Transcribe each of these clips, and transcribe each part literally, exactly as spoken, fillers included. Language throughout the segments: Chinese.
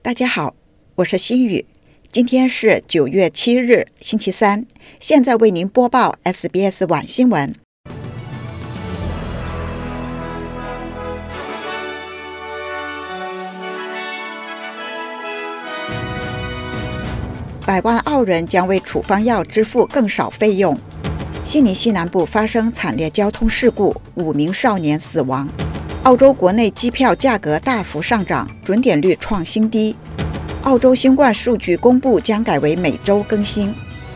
大家好，我是心雨，今天是九月七日，星期三，现在为您播报 S B S 晚新闻。百万澳人将为处方药支付更少费用。悉尼西南部发生惨烈交通事故，五名少年死亡。澳洲国内机票价格大幅上涨，准点率创新低。澳洲新冠数据公布将改为每周更新。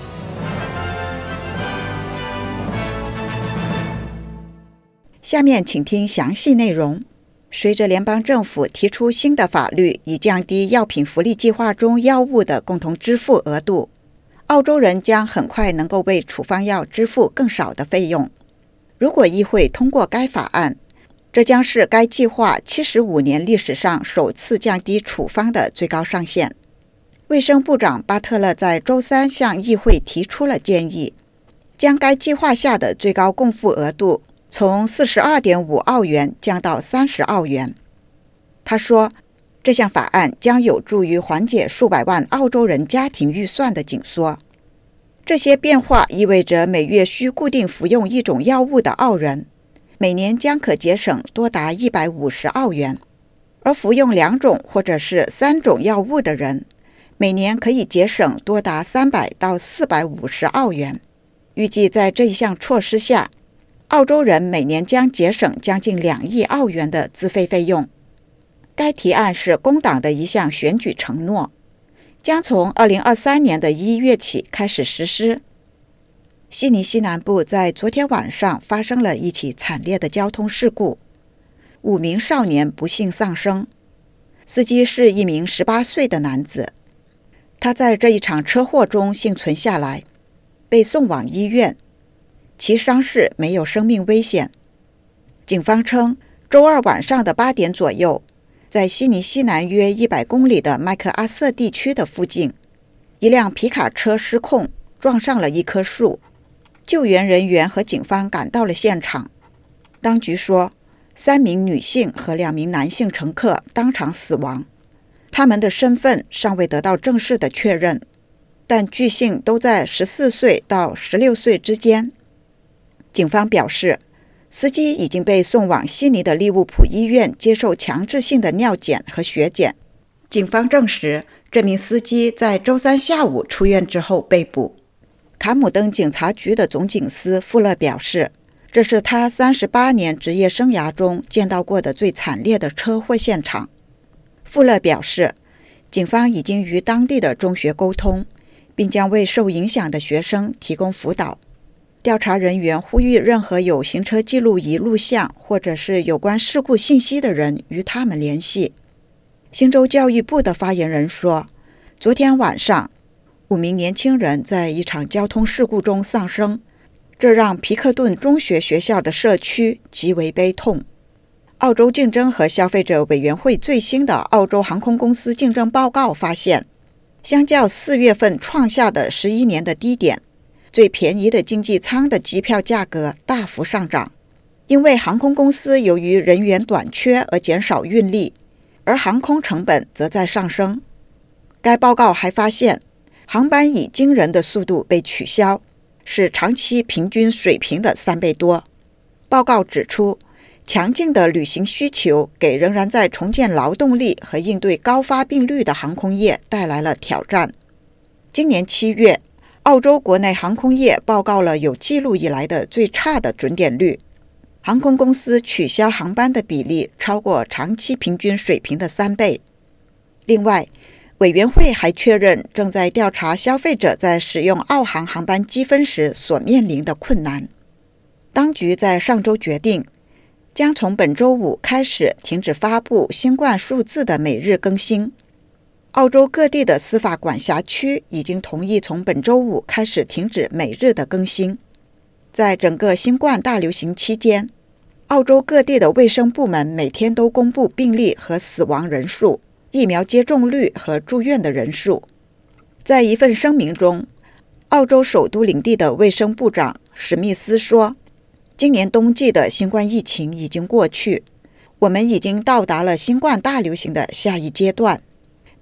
下面请听详细内容。随着联邦政府提出新的法律，以降低药品福利计划中药物的共同支付额度，澳洲人将很快能够为处方药支付更少的费用。如果议会通过该法案，这将是该计划七十五年历史上首次降低处方的最高上限。卫生部长巴特勒在周三向议会提出了建议，将该计划下的最高共付额度从 四十二点五澳元降到三十澳元。他说，这项法案将有助于缓解数百万澳洲人家庭预算的紧缩。这些变化意味着每月需固定服用一种药物的澳人每年将可节省多达一百五十澳元，而服用两种或者是三种药物的人每年可以节省多达三百到四百五十澳元。预计在这一项措施下，澳洲人每年将节省将近两亿澳元的自费费用。该提案是工党的一项选举承诺，将从二零二三年的一月起开始实施。悉尼西南部在昨天晚上发生了一起惨烈的交通事故，五名少年不幸丧生。司机是一名十八岁的男子，他在这一场车祸中幸存下来，被送往医院，其伤势没有生命危险。警方称，周二晚上的八点左右，在悉尼西南约一百公里的麦克阿瑟地区的附近，一辆皮卡车失控撞上了一棵树。救援人员和警方赶到了现场。当局说，三名女性和两名男性乘客当场死亡，他们的身份尚未得到正式的确认，但据信都在十四岁到十六岁之间。警方表示，司机已经被送往悉尼的利物浦医院接受强制性的尿检和血检。警方证实，这名司机在周三下午出院之后被捕。卡姆登警察局的总警司富勒表示，这是他三十八年职业生涯中见到过的最惨烈的车祸现场。富勒表示，警方已经与当地的中学沟通，并将为受影响的学生提供辅导。调查人员呼吁任何有行车记录仪录像或者是有关事故信息的人与他们联系。新州教育部的发言人说，昨天晚上五名年轻人在一场交通事故中丧生，这让皮克顿中学学校的社区极为悲痛。澳洲竞争和消费者委员会最新的澳洲航空公司竞争报告发现，相较四月份创下的十一年的低点，最便宜的经济舱的机票价格大幅上涨，因为航空公司由于人员短缺而减少运力，而航空成本则在上升。该报告还发现，航班以惊人的速度被取消，是长期平均水平的三倍多。报告指出，强劲的旅行需求给仍然在重建劳动力和应对高发病率的航空业带来了挑战。今年七月，澳洲国内航空业报告了有记录以来的最差的准点率，航空公司取消航班的比例超过长期平均水平的三倍。另外，委员会还确认正在调查消费者在使用澳航航班积分时所面临的困难。当局在上周决定，将从本周五开始停止发布新冠数字的每日更新。澳洲各地的司法管辖区已经同意从本周五开始停止每日的更新。在整个新冠大流行期间，澳洲各地的卫生部门每天都公布病例和死亡人数、疫苗接种率和住院的人数。在一份声明中，澳洲首都领地的卫生部长史密斯说，今年冬季的新冠疫情已经过去，我们已经到达了新冠大流行的下一阶段。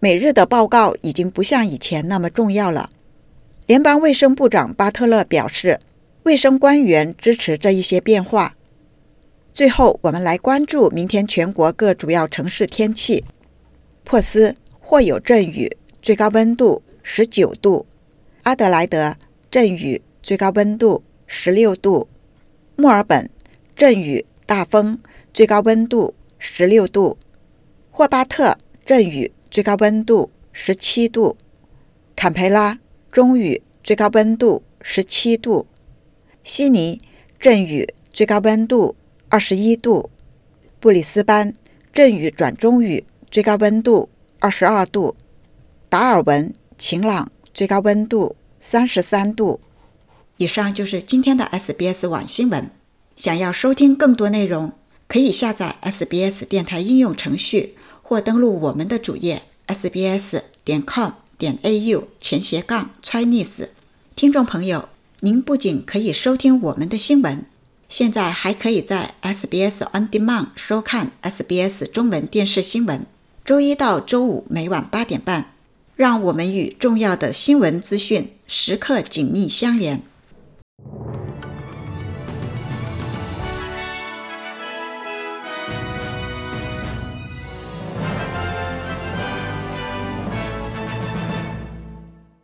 每日的报告已经不像以前那么重要了。联邦卫生部长巴特勒表示，卫生官员支持这一些变化。最后，我们来关注明天全国各主要城市天气。珀斯或有阵雨，最高温度十九度；阿德莱德阵雨，最高温度十六度；墨尔本阵雨大风，最高温度十六度；霍巴特阵雨，最高温度十七度；坎培拉中雨，最高温度十七度；悉尼阵雨，最高温度二十一度；布里斯班阵雨转中雨，最高温度二十二度；达尔文晴朗，最高温度三十三度。以上就是今天的 S B S 网新闻。想要收听更多内容，可以下载 S B S 电台应用程序，或登录我们的主页 s b s 点 com 点 a u 前斜杠 Chinese。听众朋友，您不仅可以收听我们的新闻，现在还可以在 S B S On Demand 收看 S B S 中文电视新闻，周一到周五每晚八点半，让我们与重要的新闻资讯时刻紧密相连。